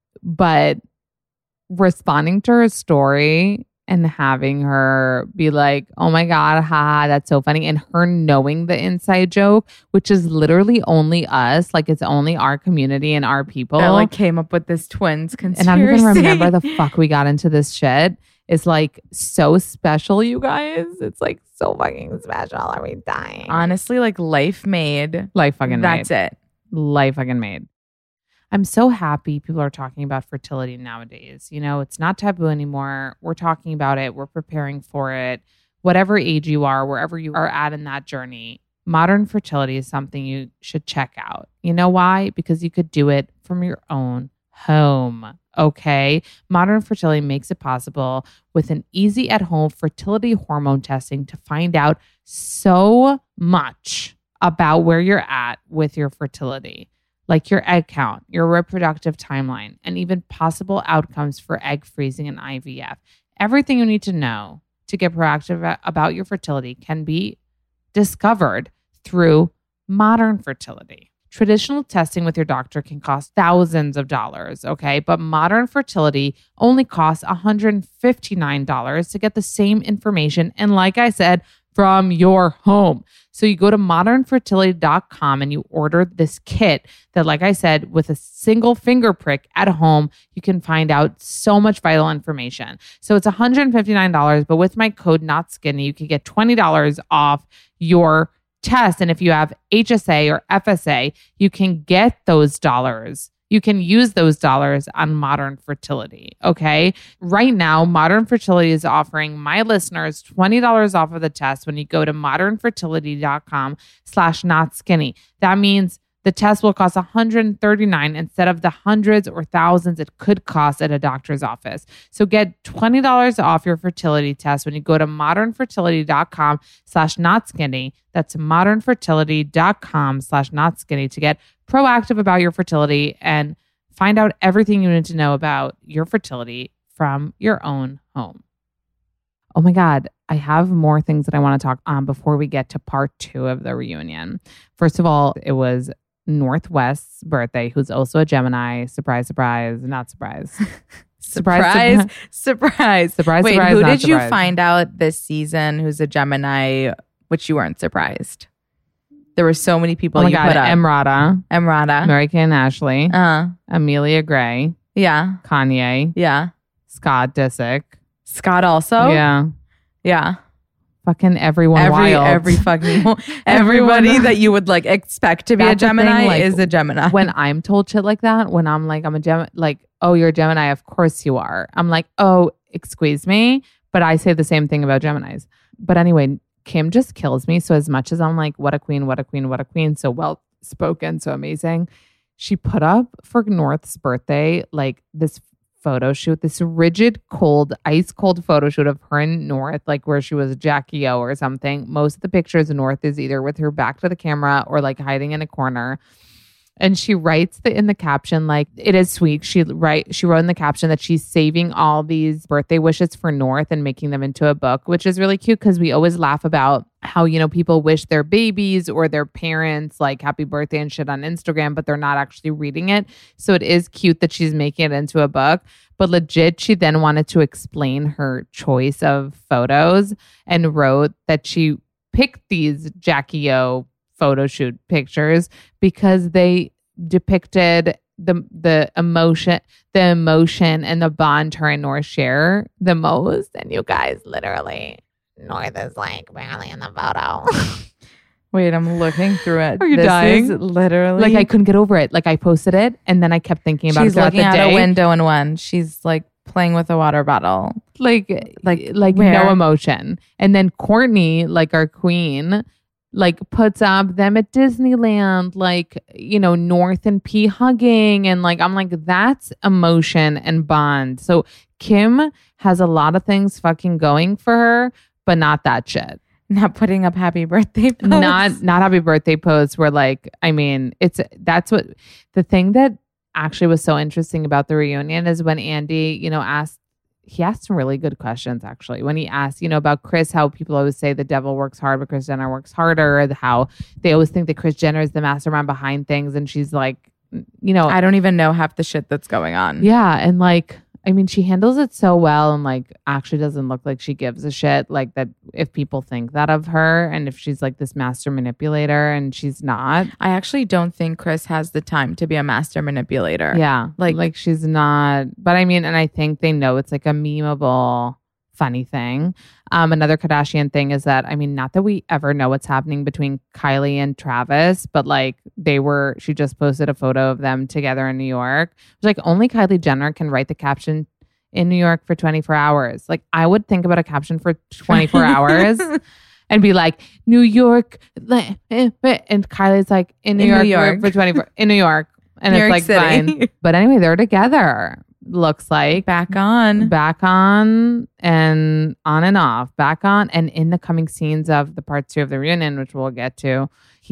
responding to her story and having her be like, oh my God, haha, that's so funny. And her knowing the inside joke, which is literally only us, like it's only our community and our people. That like came up with this twins conspiracy. And I don't even remember the fuck we got into this shit. It's like so special, you guys. It's like so fucking special. Are we dying? Honestly, like life fucking made. That's it. Life fucking made. I'm so happy people are talking about fertility nowadays. You know, it's not taboo anymore. We're talking about it. We're preparing for it. Whatever age you are, wherever you are at in that journey, modern fertility is something you should check out. You know why? Because you could do it from your own home. Okay. Modern fertility makes it possible with an easy at-home fertility hormone testing to find out so much about where you're at with your fertility. Like your egg count, your reproductive timeline, and even possible outcomes for egg freezing and IVF. Everything you need to know to get proactive about your fertility can be discovered through modern fertility. Traditional testing with your doctor can cost thousands of dollars, okay? But modern fertility only costs $159 to get the same information. And like I said, from your home. So you go to modernfertility.com and you order this kit that, like I said, with a single finger prick at home, you can find out so much vital information. So it's $159, but with my code NOTSKINNY, you can get $20 off your test. And if you have HSA or FSA, you can get those dollars. You can use those dollars on Modern Fertility, okay? Right now, Modern Fertility is offering my listeners $20 off of the test when you go to modernfertility.com/notskinny. That means the test will cost $139 instead of the hundreds or thousands it could cost at a doctor's office. So get $20 off your fertility test when you go to modernfertility.com/notskinny. That's modernfertility.com/notskinny to get proactive about your fertility and find out everything you need to know about your fertility from your own home. Oh my God, I have more things that I want to talk on before we get to part 2 of the reunion. First of all, it was Northwest's birthday, who's also a Gemini. Surprise, surprise, not surprise. Surprise. Surprise, Wait, surprise, who not did surprise. you find out this season who's a Gemini, which you weren't surprised? There were so many people Oh my you God, put up. Emrata, Mary-Kay and Ashley, Amelia Gray, Yeah. Kanye, Yeah. Scott Disick. Scott also? Yeah. Yeah. Fucking everyone wild. Everybody that you would like expect to be a That's the Gemini thing, like, is a Gemini. When I'm told shit like that, when I'm like, I'm a Gemini, like, oh, you're a Gemini. Of course you are. I'm like, oh, excuse me. But I say the same thing about Geminis. But anyway, Kim just kills me. So as much as I'm like, what a queen, what a queen, what a queen. So well spoken, so amazing. She put up for North's birthday, like this photo shoot, this rigid, cold, ice cold photo shoot of her and North, like where she was Jackie O or something. Most of the pictures, North is either with her back to the camera or like hiding in a corner. And she writes in the caption, like, it is sweet. She wrote in the caption that she's saving all these birthday wishes for North and making them into a book, which is really cute because we always laugh about how, you know, people wish their babies or their parents like happy birthday and shit on Instagram, but they're not actually reading it. So it is cute that she's making it into a book. But legit, she then wanted to explain her choice of photos and wrote that she picked these Jackie O photo shoot pictures because they depicted the emotion and the bond her and North share the most. And you guys, literally, North is like barely in the photo. Wait, I'm looking through it. Are you dying? Is literally, like, I couldn't get over it. Like, I posted it and then I kept thinking about it she's throughout looking the out day. a window in one. She's like playing with a water bottle. Like where? no emotion. And then Courtney, like our queen, like puts up them at Disneyland, like, you know, North and P hugging. And like, I'm like, that's emotion and bond. So Kim has a lot of things fucking going for her, but not that shit. Not putting up happy birthday posts. Not happy birthday posts where like, I mean, that's what the thing that actually was so interesting about the reunion is when Andy, you know, he asked some really good questions actually. When he asked, you know, about Kris, how people always say the devil works hard, but Kris Jenner works harder, how they always think that Kris Jenner is the mastermind behind things. And she's like, you know, I don't even know half the shit that's going on. Yeah. And like, I mean, she handles it so well and like actually doesn't look like she gives a shit. Like that if people think that of her and if she's like this master manipulator and she's not. I actually don't think Kris has the time to be a master manipulator. Yeah. Like she's not. But I mean, and I think they know it's like a memeable, funny thing. Another Kardashian thing is that, I mean, not that we ever know what's happening between Kylie and Travis, but like she just posted a photo of them together in New York. It was like only Kylie Jenner can write the caption in New York for 24 hours. Like I would think about a caption for 24 hours and be like, New York. And Kylie's like, in New York for 24, in New York. And it's like, City. Fine. But anyway, they're together. Looks like back on and on and off, back on. And in the coming scenes of the part 2 of the reunion, which we'll get to,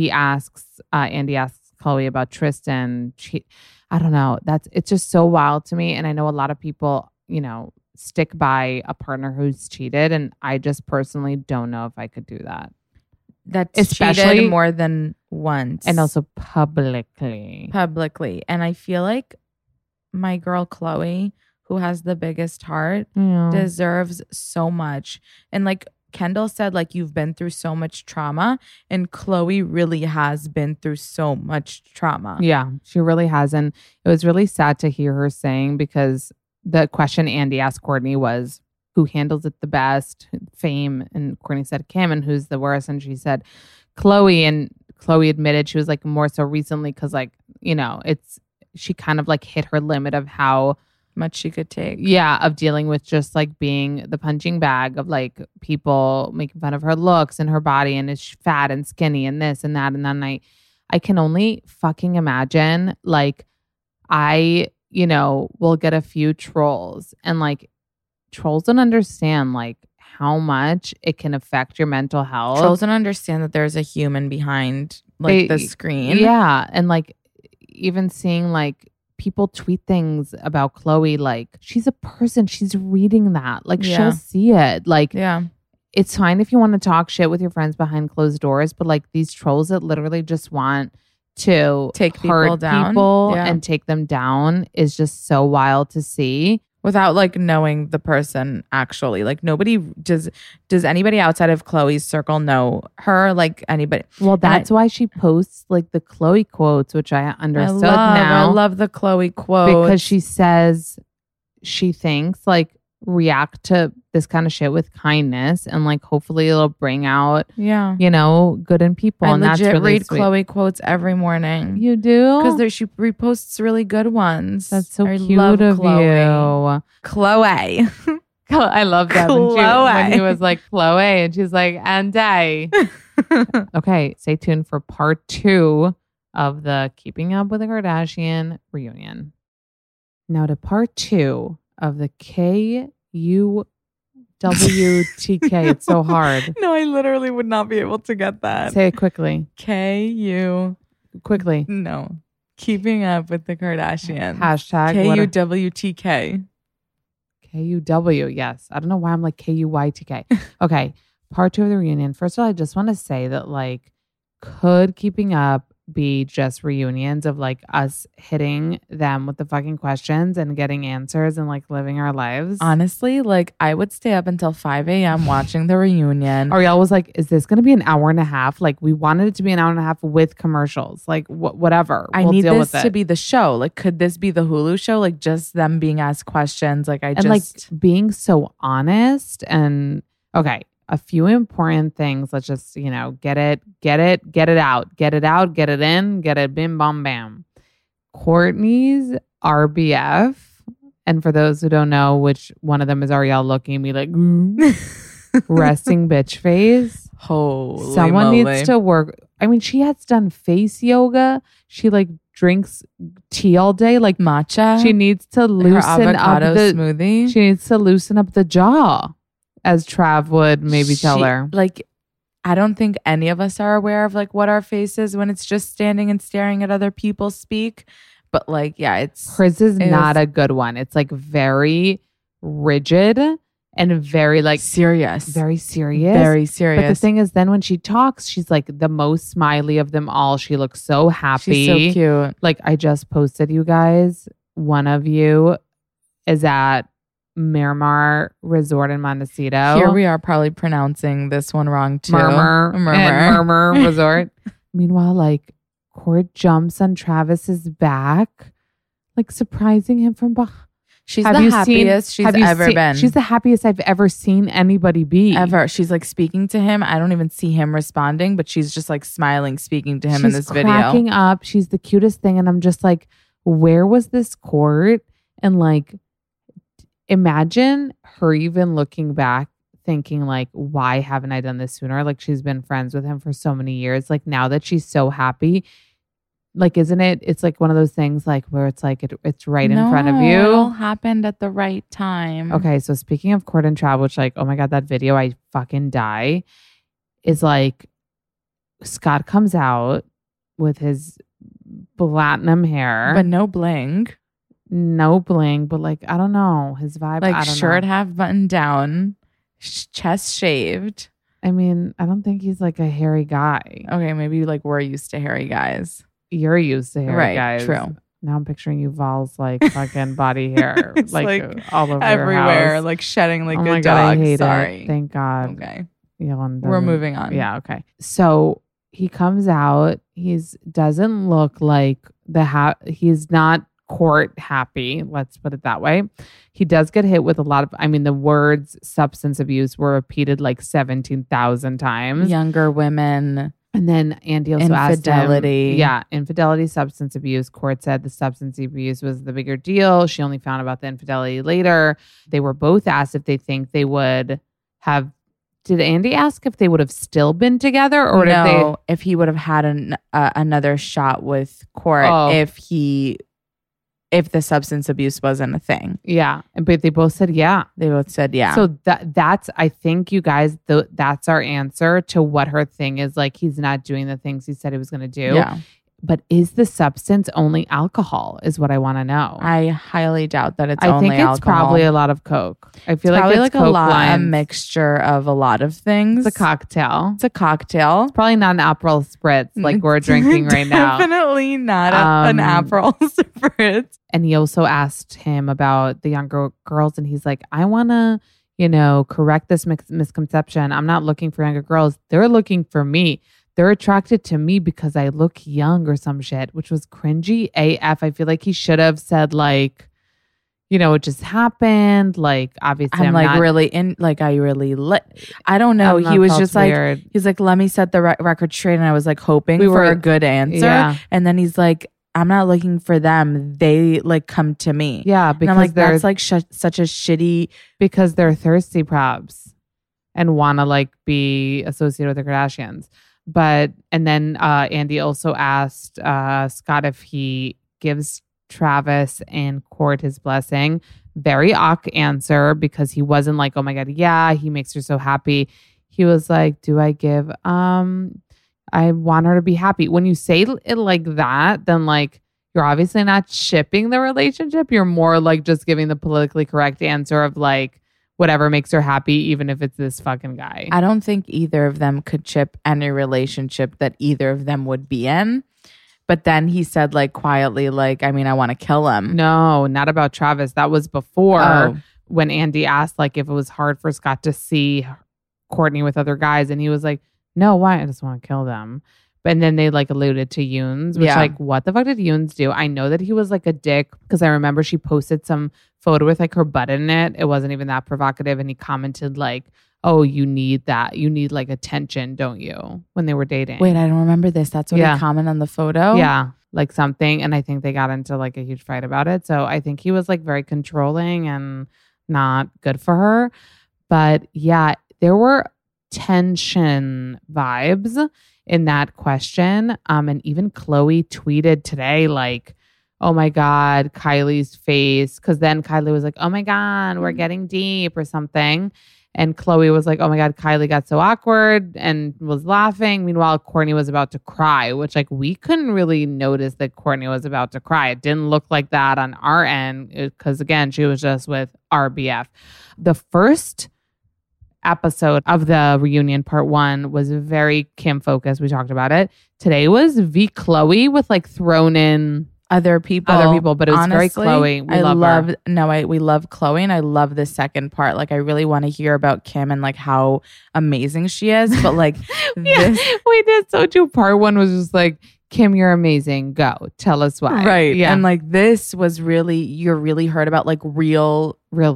Andy asks Khloe about Tristan. I don't know. It's just so wild to me. And I know a lot of people, you know, stick by a partner who's cheated. And I just personally don't know if I could do that. That's especially cheated more than once. And also publicly. And I feel like my girl Khloe, who has the biggest heart, deserves so much. And like Kendall said, like you've been through so much trauma, and Khloe really has been through so much trauma. Yeah, she really has. And it was really sad to hear her saying, because the question Andy asked Kourtney was, who handles it the best? Fame. And Kourtney said Kim, and who's the worst? And she said Khloe. And Khloe admitted she was like more so recently because like, you know, she kind of like hit her limit of how much she could take. Yeah, of dealing with just like being the punching bag of like people making fun of her looks and her body and is fat and skinny and this and that. And then I can only fucking imagine like I, you know, will get a few trolls and like trolls don't understand like how much it can affect your mental health. Trolls don't understand that there's a human behind like the screen. Yeah. And like even seeing like people tweet things about Khloe, like she's a person, she's reading that, like she'll see it. Like, it's fine if you want to talk shit with your friends behind closed doors, but like these trolls that literally just want to take people down and take them down is just so wild to see. Without like knowing the person actually. Like nobody does anybody outside of Khloe's circle know her? Like anybody? Well, that's why she posts like the Khloe quotes, which I understood now. I love the Khloe quotes. Because she says she thinks like react to this kind of shit with kindness and like hopefully it'll bring out you know, good in people. I and legit that's really read sweet. Khloe quotes every morning. You do? Because she reposts really good ones. That's so I cute love of Khloe. you. Khloe. I love that when he was like Khloe and she's like and I. Okay, stay tuned for part 2 of the Keeping Up with the Kardashian reunion. Now to part 2 of the KUWTK. It's so hard. No, I literally would not be able to get that. Say it quickly. Quickly. No. Keeping Up with the Kardashians. Hashtag KUWTK. KUW, yes. I don't know why I'm like KUYTK. Okay. part 2 of the reunion. First of all, I just want to say that like, could Keeping Up be just reunions of like us hitting them with the fucking questions and getting answers and like living our lives? Honestly, like I would stay up until 5 a.m. watching the reunion. Ariel was like, is this going to be an hour and a half? Like we wanted it to be an hour and a half with commercials. Like whatever. I need this to be the show. Like could this be the Hulu show? Like just them being asked questions. Like like being so honest and okay. A few important things. Let's just, get it out, get it in, get it bim, bam, bam. Kourtney's RBF. And for those who don't know, which one of them is Ariel looking at me like, resting bitch face. Holy Someone moly. needs to work. I mean, she has done face yoga. She like drinks tea all day, like matcha. She needs to loosen up the smoothie. She needs to loosen up the jaw. As Trav would maybe tell her. Like, I don't think any of us are aware of like what our face is when it's just standing and staring at other people speak. But like, yeah, hers is not a good one. It's like very rigid and very like serious. Very serious. Very serious. But the thing is, then when she talks, she's like the most smiley of them all. She looks so happy. She's so cute. Like I just posted, you guys, one of you is at Miramar Resort in Montecito. Here we are probably pronouncing this one wrong too. Murmur Resort. Meanwhile, like Court jumps on Travis's back, like surprising him from behind. She's the happiest she's ever been. She's the happiest I've ever seen anybody be. Ever. She's like speaking to him. I don't even see him responding, but she's just like smiling, speaking to him in this video. She's cracking up. She's the cutest thing. And I'm just like, where was this Court? And like, imagine her even looking back thinking like, why haven't I done this sooner? Like she's been friends with him for so many years. Like now that she's so happy, like, isn't it? It's like one of those things like where it's like, it's right in front of you. It all happened at the right time. Okay. So speaking of Court and Trav, which like, oh my God, that video, I fucking die, is like Scott comes out with his platinum hair. But no bling. No bling, but like, I don't know. His vibe, like I don't shirt know. half buttoned down, chest shaved. I mean, I don't think he's like a hairy guy. Okay, maybe like we're used to hairy guys. You're used to hairy guys. True. Now I'm picturing Yuval's like fucking body hair. like all over everywhere, your house. like shedding like oh good my God, dogs. I hate Sorry. it. Thank God. Okay. We're moving on. Yeah, okay. So he comes out. He's doesn't look like he's not Court happy, let's put it that way. He does get hit with a lot of, I mean, the words substance abuse were repeated like 17,000 times. Younger women. And then Andy also infidelity. asked him, yeah, infidelity, substance abuse. Court said the substance abuse was the bigger deal. She only found about the infidelity later. They were both asked if they think they would have. Did Andy ask if they would have still been together, or no, if he would have had another shot with Court if the substance abuse wasn't a thing? Yeah, but they both said yeah. They both said yeah. So that's I think, you guys, that's our answer to what her thing is. Like, he's not doing the things he said he was going to do. Yeah. But is the substance only alcohol is what I want to know. I highly doubt that it's only alcohol. I think it's alcohol. Probably a lot of Coke. I feel it's like it's a Coke lot, lines. a mixture of a lot of things. It's a cocktail. It's a cocktail. It's probably not an Aperol Spritz like we're drinking right now. Definitely not an Aperol Spritz. And he also asked him about the younger girls, and he's like, I want to, correct this misconception. I'm not looking for younger girls. They're looking for me. They're attracted to me because I look young or some shit, which was cringy AF. I feel like he should have said like, it just happened. Like, obviously I'm like not, really in, like, I really I don't know. He was just weird. Like, he's like, let me set the record straight. And I was like hoping for a good answer. Yeah. And then he's like, I'm not looking for them. They like come to me. Yeah. Because and I'm like, that's like such a shitty. Because they're thirsty probs and want to like be associated with the Kardashians. And then Andy also asked Scott if he gives Travis and Court his blessing. Very awk answer, because he wasn't like, oh my God, yeah, he makes her so happy. He was like, do I give, I want her to be happy. When you say it like that, then like, you're obviously not shipping the relationship. You're more like just giving the politically correct answer of like, whatever makes her happy, even if it's this fucking guy. I don't think either of them could chip any relationship that either of them would be in. But then he said like quietly, like, I mean, I want to kill him. No, not about Travis. That was before when Andy asked like if it was hard for Scott to see Courtney with other guys. And he was like, no, why? I just want to kill them. And then they like alluded to Yoons, which like, what the fuck did Yoons do? I know that he was like a dick because I remember she posted some photo with like her butt in it. It wasn't even that provocative. And he commented like, oh, you need that. You need like attention, don't you? When they were dating. Wait, I don't remember this. That's what he commented on the photo? Yeah, like something. And I think they got into like a huge fight about it. So I think he was like very controlling and not good for her. But yeah, there were tension vibes in that question. And even Chloe tweeted today like, oh my God, Kylie's face. Because then Kylie was like, oh my God, we're getting deep or something. And Chloe was like, oh my God, Kylie got so awkward and was laughing. Meanwhile, Courtney was about to cry, which like we couldn't really notice that Courtney was about to cry. It didn't look like that on our end because again, she was just with RBF. The first episode of the reunion part 1 was very Kim focused. We talked about it. Today was V Chloe with like thrown in other people, but it was very Chloe. We love her. We love Chloe, and I love the second part. Like, I really want to hear about Kim and like how amazing she is. But like, we did so too. Part 1 was just like, Kim, you're amazing. Go tell us why. Right. Yeah. And like this was really, you really heard about like real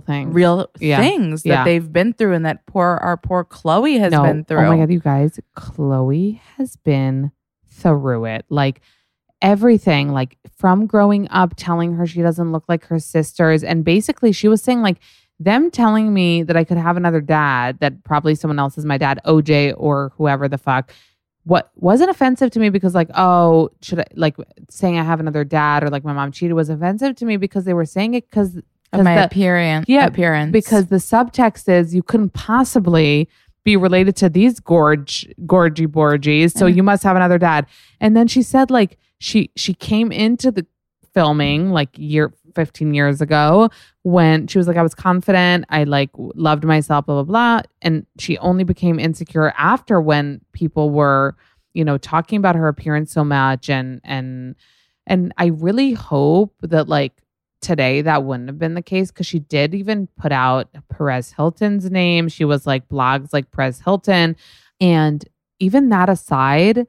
things that they've been through and that our poor Chloe has been through. Oh my God, you guys, Chloe has been through it. Like everything, like from growing up, telling her she doesn't look like her sisters. And basically she was saying like them telling me that I could have another dad, that probably someone else is my dad, OJ or whoever the fuck. What wasn't offensive to me because like, oh, should I like saying I have another dad or like my mom cheated was offensive to me because they were saying it because of my appearance. Yeah, because the subtext is you couldn't possibly be related to these gorgy Borgies, so you must have another dad. And then she said like she came into the filming like 15 years ago when she was like, I was confident, I like loved myself, blah, blah, blah. And she only became insecure after when people were, talking about her appearance so much. And I really hope that like today that wouldn't have been the case because she did even put out Perez Hilton's name. She was like blogs like Perez Hilton. And even that aside,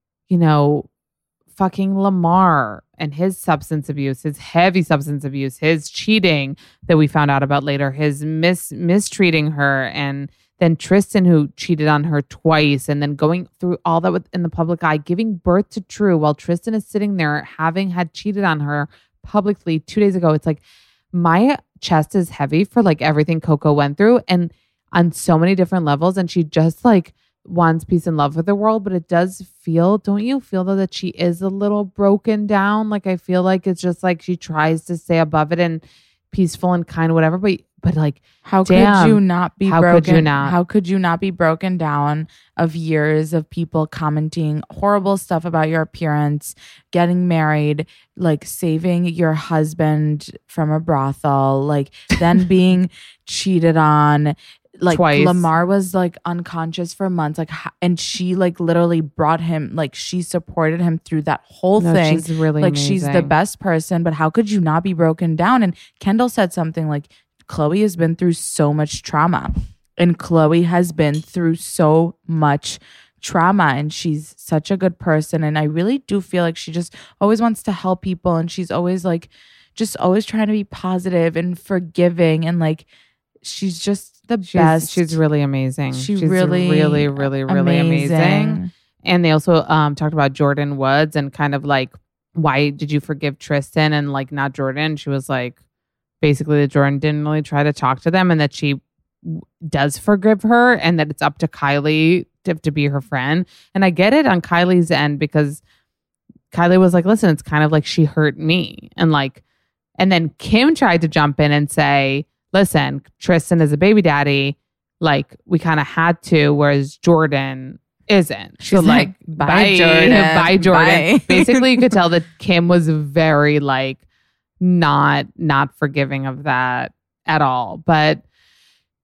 fucking Lamar and his substance abuse, his heavy substance abuse, his cheating that we found out about later, his mistreating her, and then Tristan who cheated on her twice, and then going through all that in the public eye, giving birth to True while Tristan is sitting there having had cheated on her publicly 2 days ago. It's like my chest is heavy for like everything Coco went through and on so many different levels, and she just like wants peace and love for the world, but it does feel, don't you feel though that she is a little broken down? Like I feel like it's just like she tries to stay above it and peaceful and kind, whatever, but like how could you not be broken? How could you not be broken down of years of people commenting horrible stuff about your appearance, getting married, like saving your husband from a brothel, like then being cheated on. Like twice. Lamar was like unconscious for months, like, and she like literally brought him, like she supported him through that whole thing. She's really like amazing. She's the best person, but how could you not be broken down? And Kendall said something like, Chloe has been through so much trauma, and Chloe has been through so much trauma, and she's such a good person. And I really do feel like she just always wants to help people, and she's always like, just always trying to be positive and forgiving, and like she's just the best. She's really amazing. She's really, really, really, really amazing. And they also talked about Jordan Woods and kind of like, why did you forgive Tristan and like not Jordan? She was like, basically that Jordan didn't really try to talk to them and that she does forgive her and that it's up to Kylie to be her friend. And I get it on Kylie's end because Kylie was like, listen, it's kind of like she hurt me. And then Kim tried to jump in and say, listen, Tristan is a baby daddy. Like we kind of had to, whereas Jordan isn't. She's like, bye Jordan. Bye Jordan. Bye. Basically, you could tell that Kim was very like not forgiving of that at all. But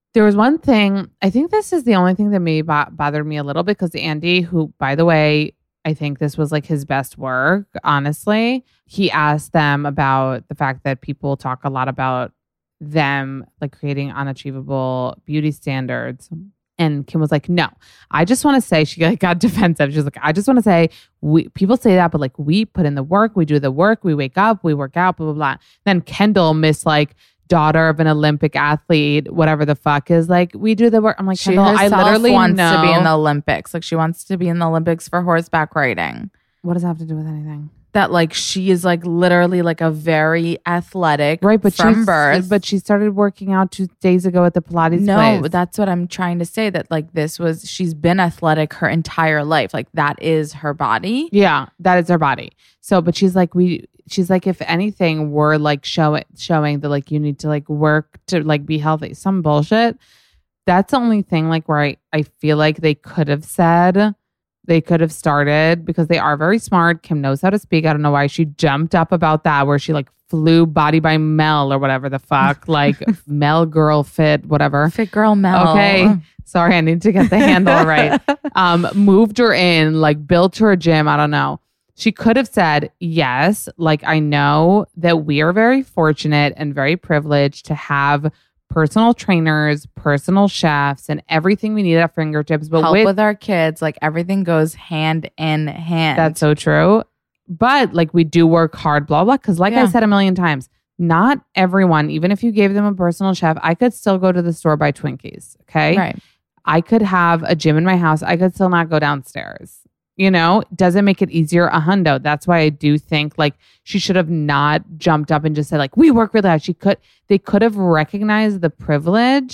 There was one thing, I think this is the only thing that maybe bothered me a little bit, because Andy, who, by the way, I think this was like his best work, honestly. He asked them about the fact that people talk a lot about them like creating unachievable beauty standards. And Kim was like, no, I just want to say, she got defensive. She was like, I just want to say, people say that, but like we put in the work, we do the work, we wake up, we work out, blah, blah, blah. Then Kendall, Miss like daughter of an Olympic athlete, whatever the fuck, is like, we do the work. I'm like, She Kendall, I herself literally wants know. to be in the Olympics. Like she wants to be in the Olympics for horseback riding. What does that have to do with anything? That like she is like literally like a very athletic, Right, but from birth. But she started working out 2 days ago at the Pilates No, place. that's what I'm trying to say. That like she's been athletic her entire life. Like that is her body. Yeah, that is her body. So, but she's like, if anything, we're like showing that like you need to like work to like be healthy. Some bullshit. That's the only thing like where I feel like they could have said. They could have started, because they are very smart. Kim knows how to speak. I don't know why she jumped up about that, where she like flew Body by Mel or whatever the fuck, like Mel Girl Fit, whatever. Fit Girl Mel. Okay. Sorry, I need to get the handle right. Moved her in, like built her a gym. I don't know. She could have said, yes, like I know that we are very fortunate and very privileged to have personal trainers, personal chefs, and everything we need at our fingertips. But help with our kids, like everything goes hand in hand. That's so true. But like we do work hard, blah, blah. Because like I said a million times, not everyone, even if you gave them a personal chef, I could still go to the store, buy Twinkies. Okay. Right. I could have a gym in my house. I could still not go downstairs. You know, doesn't make it easier a hundo. That's why I do think like she should have not jumped up and just said like, we work really hard. They could have recognized the privilege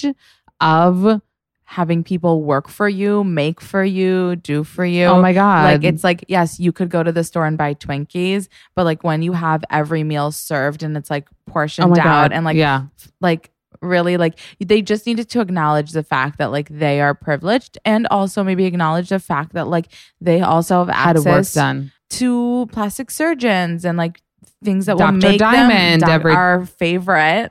of having people work for you, make for you, do for you. Oh my God. Like it's like, yes, you could go to the store and buy Twinkies, but like when you have every meal served and it's like portioned out and like, like really like they just needed to acknowledge the fact that like they are privileged, and also maybe acknowledge the fact that like they also have access to plastic surgeons and like things that will make Diamond, them our favorite.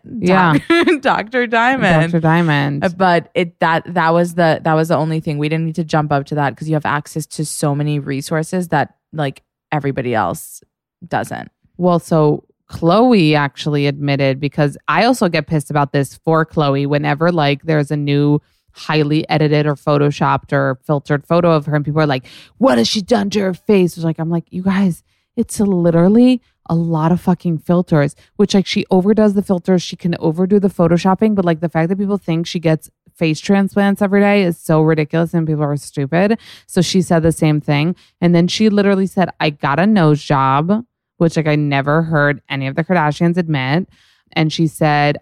Dr. Diamond. Dr. Diamond. But that was the only thing. We didn't need to jump up to that because you have access to so many resources that like everybody else doesn't. Well, so Chloe actually admitted, because I also get pissed about this for Chloe whenever like there's a new highly edited or photoshopped or filtered photo of her and people are like, what has she done to her face? Like, I'm like, you guys, it's literally a lot of fucking filters, which like she overdoes the filters. She can overdo the photoshopping, but like the fact that people think she gets face transplants every day is so ridiculous and people are stupid. So she said the same thing. And then she literally said, I got a nose job, which like I never heard any of the Kardashians admit. And she said,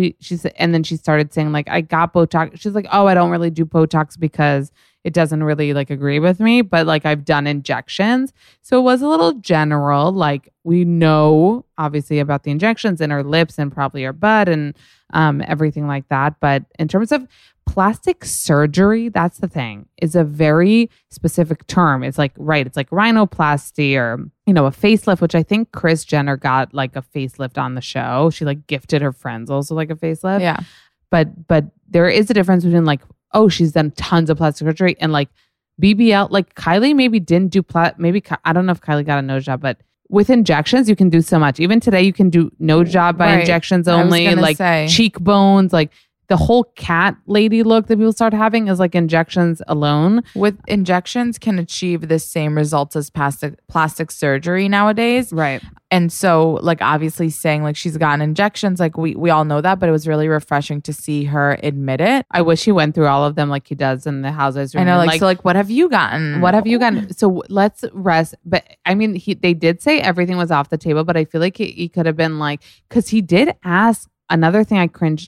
and then she started saying like, I got Botox. She's like, oh, I don't really do Botox because it doesn't really like agree with me, but like I've done injections. So it was a little general. Like we know obviously about the injections in her lips and probably her butt and everything like that. But in terms of plastic surgery, that's the thing, is a very specific term. It's like, right, it's like rhinoplasty or, you know, a facelift, which I think Kris Jenner got like a facelift on the show. She like gifted her friends also like a facelift. Yeah. But there is a difference between like, oh, she's done tons of plastic surgery and like BBL, like Kylie maybe didn't do I don't know if Kylie got a nose job, but with injections, you can do so much. Even today, you can do nose job by injections only, like cheekbones, like the whole cat lady look that people start having is like injections alone. With injections can achieve the same results as plastic surgery nowadays. Right. And so like obviously saying like she's gotten injections, like we all know that, but it was really refreshing to see her admit it. I wish he went through all of them like he does in the Housewives. I know, like so like what have you gotten? What have you gotten? So let's rest. But I mean, they did say everything was off the table, but I feel like he could have been like, because he did ask another thing. I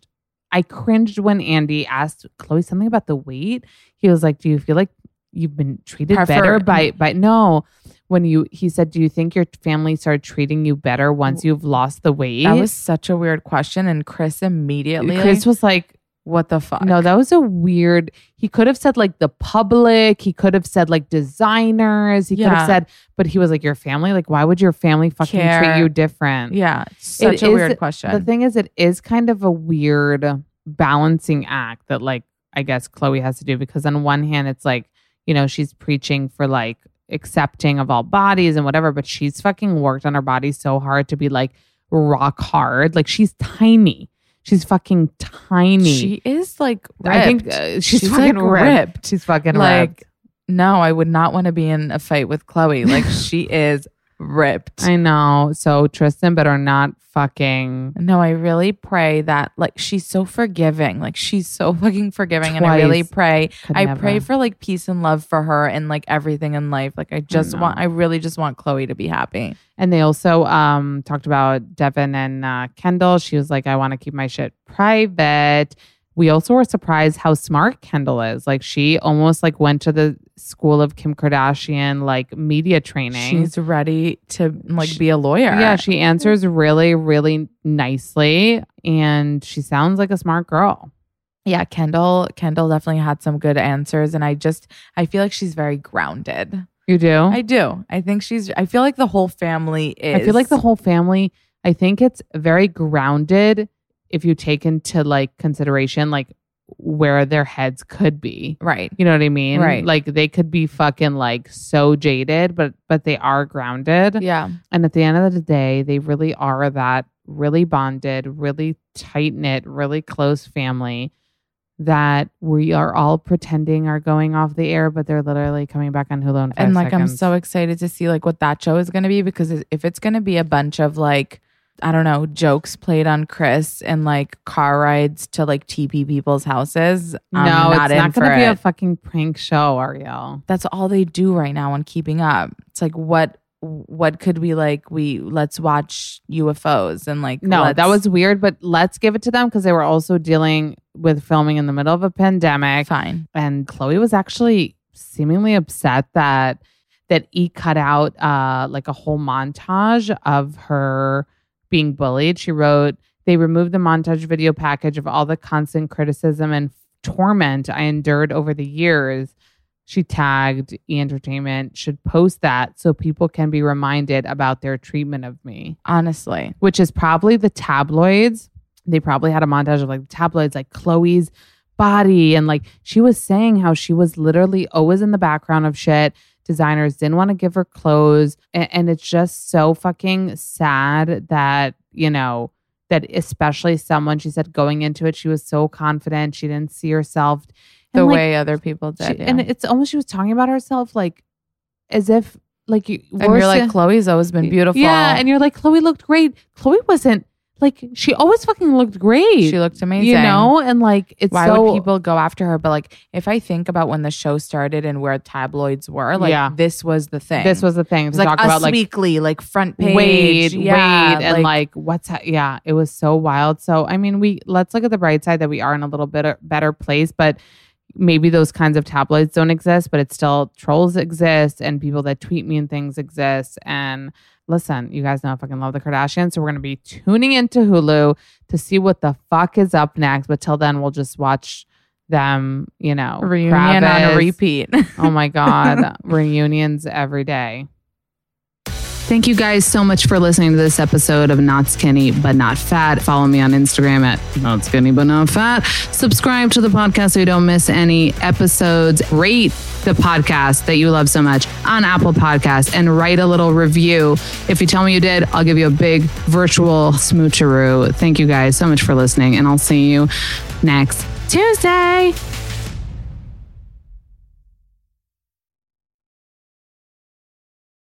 cringed when Andy asked Chloe something about the weight. He was like, do you feel like you've been treated better by no? He said, do you think your family started treating you better once you've lost the weight? That was such a weird question. And Kris was like, what the fuck? No, that was a weird, he could have said like the public, he could have said like designers, he could have said, but he was like, your family? Like, why would your family fucking treat you different? Yeah. Such a weird question. The thing is, it is kind of a weird balancing act that like I guess Khloe has to do, because on one hand it's like, you know, she's preaching for like accepting of all bodies and whatever, but she's fucking worked on her body so hard to be like rock hard. Like she's tiny. She's fucking tiny. She is like ripped. I think she's fucking like ripped. She's fucking ripped. No, I would not want to be in a fight with Khloe. Like she is ripped. I know. So Tristan better not fucking. No, I really pray that like she's so forgiving. Like she's so fucking forgiving. And I really pray. I pray for like peace and love for her and like everything in life. Like I really just want Khloe to be happy. And they also talked about Devin and Kendall. She was like, I want to keep my shit private. We also were surprised how smart Kendall is. Like she almost like went to the school of Kim Kardashian, like media training. She's ready to like be a lawyer. Yeah, she answers really, really nicely. And she sounds like a smart girl. Yeah, Kendall definitely had some good answers. And I feel like she's very grounded. You do? I do. I feel like the whole family is. I feel like the whole family, I think it's very grounded if you take into like consideration like where their heads could be. Right. You know what I mean? Right. Like they could be fucking like so jaded, but they are grounded. Yeah. And at the end of the day, they really are that really bonded, really tight-knit, really close family that we are all pretending are going off the air, but they're literally coming back on Hulu in 5 And like seconds. I'm so excited to see like what that show is going to be, because if it's going to be a bunch of like, I don't know, jokes played on Chris and like car rides to like TP people's houses. No, it's not going to be a fucking prank show, Ariel. That's all they do right now on Keeping Up. It's like, what could we like? Let's watch UFOs and like. No, that was weird, but let's give it to them because they were also dealing with filming in the middle of a pandemic. Fine. And Khloe was actually seemingly upset that E cut out like a whole montage of her being bullied. She wrote, they removed the montage video package of all the constant criticism and torment I endured over the years. She tagged E! Entertainment should post that so people can be reminded about their treatment of me. Honestly. Which is probably the tabloids. They probably had a montage of like the tabloids, like Khloe's body. And like she was saying how she was literally always in the background of shit. Designers didn't want to give her clothes. And it's just so fucking sad that, you know, that especially someone, she said going into it, she was so confident. She didn't see herself the way other people did. And it's almost, she was talking about herself like as if like you. And you're like, Khloe's always been beautiful. Yeah. And you're like, Khloe looked great. Khloe wasn't. Like, she always fucking looked great. She looked amazing. You know? And like, it's why would people go after her? But like, if I think about when the show started and where tabloids were, like, this was the thing. This was the thing. It was like talk Us about, like, Weekly, like front page. Wade, and like what's that? Yeah, it was so wild. So, I mean, let's look at the bright side that we are in a little bit better place, but maybe those kinds of tabloids don't exist, but it's still trolls exist and people that tweet me and things exist. And listen, you guys know I fucking love the Kardashians. So we're going to be tuning into Hulu to see what the fuck is up next. But till then, we'll just watch them, you know. Reunion on a repeat. Oh my God. Reunions every day. Thank you guys so much for listening to this episode of Not Skinny But Not Fat. Follow me on Instagram at Not Skinny But Not Fat. Subscribe to the podcast so you don't miss any episodes. Rate the podcast that you love so much on Apple Podcasts and write a little review. If you tell me you did, I'll give you a big virtual smoocheroo. Thank you guys so much for listening, and I'll see you next Tuesday.